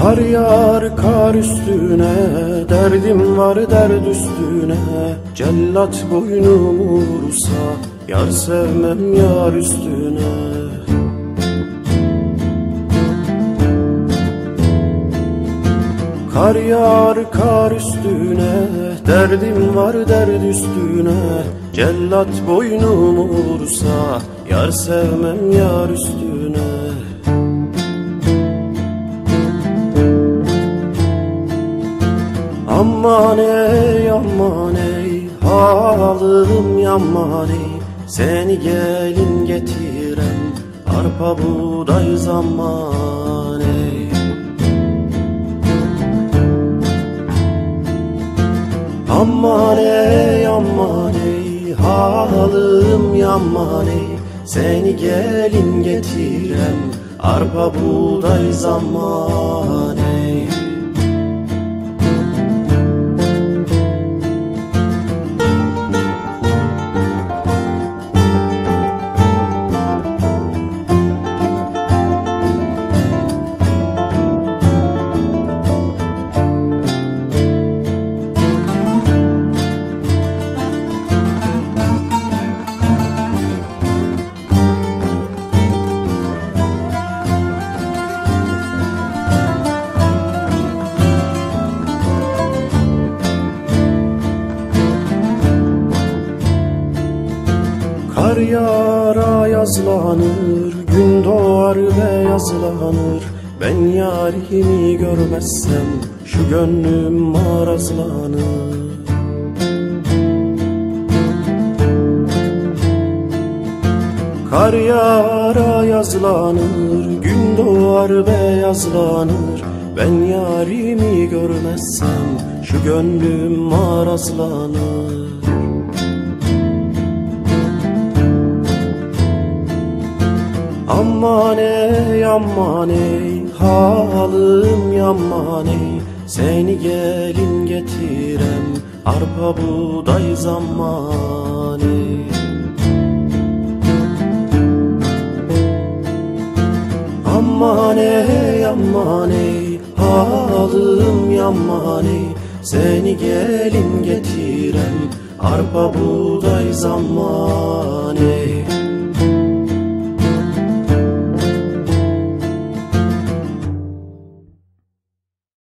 Kar yağar kar üstüne, derdim var derd üstüne. Cellat boynumu vursa, yar sevmem yar üstüne. Kar yağar kar üstüne, derdim var derd üstüne. Cellat boynumu vursa, yar sevmem yar üstüne. Aman ey aman ey, halım yaman ey. Seni gelin getiren, arpa buğday zaman ey. Aman ey aman ey, halım yaman ey. Seni gelin getiren, arpa buğday zaman ey. Kar yağar yazlanır, gün doğar ve yazlanır. Ben yarimi görmezsem şu gönlüm marazlanır. Kar yağar yazlanır, gün doğar ve yazlanır. Ben yarimi görmezsem şu gönlüm marazlanır. Aman ey aman ey, halım yaman ey. Seni gelin getiren, arpa buğday zaman ey. Aman ey aman ey, halım yaman ey. Seni gelin getiren, arpa buğday zaman ey.